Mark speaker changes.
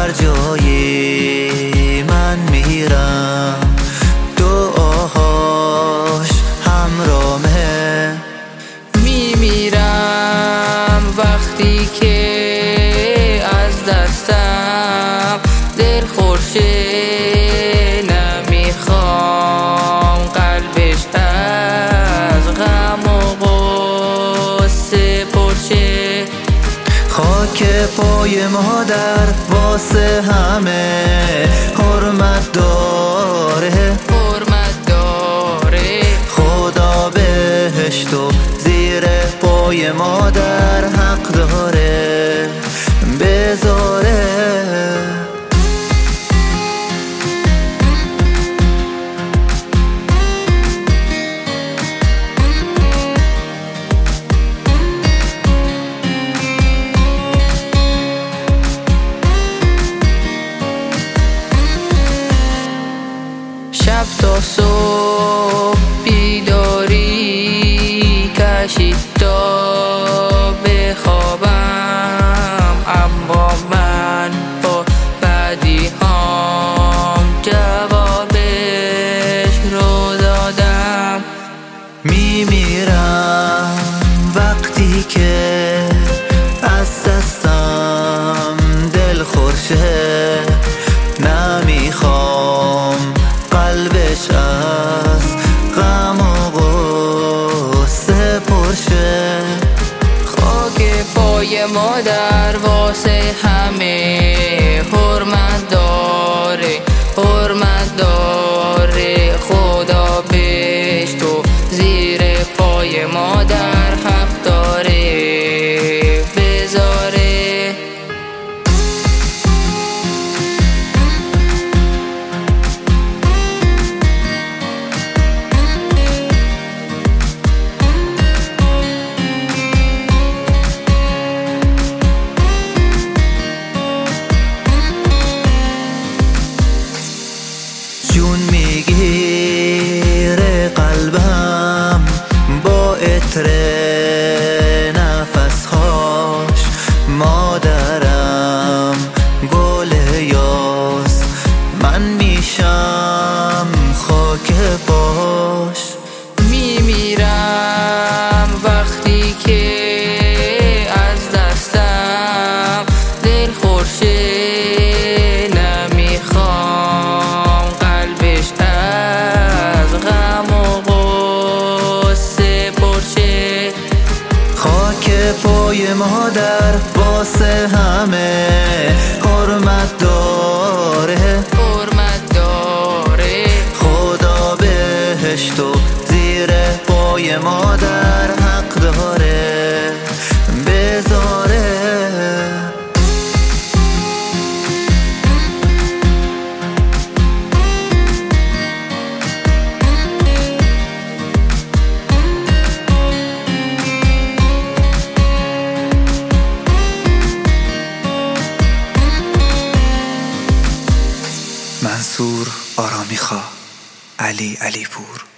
Speaker 1: هر جایی من میرم دعاهاش همراهمه.
Speaker 2: میمیرم وقتی که از دستم دل خورشه، نمیخوام قلبش از غم و غصه پرشه.
Speaker 1: خاک پای مادر واسه همه حرمت داره، خدا بهشتو زیر پای مادر حق داره بذاره.
Speaker 2: شب تا صبح بیداری کشید تا بخوابم، اما من با بدی هم جوابش رو دادم.
Speaker 1: میمیرم وقتی که از دستم دل خورشه، نمیخوام قلبش از غم و غصه پرشه.
Speaker 2: خاک پای مادر واسه همه حرمت داره، خدا بهشتو زیر پای مادر حق داره بذاره.
Speaker 1: جون میگیره قلبم با عطر نفسهاش، مادرم گل یاس، من میشم خاک باش.
Speaker 2: میمیرم وقتی که از دستم دل خورشه، نمیخوام قلبش از غم و غصه پرشه.
Speaker 1: خاک پای مادر واسه همه حرمت داره، خدا بهشتو زیر پای مادر حق داره بذاره. منصور آرامیخا، علی علیپور.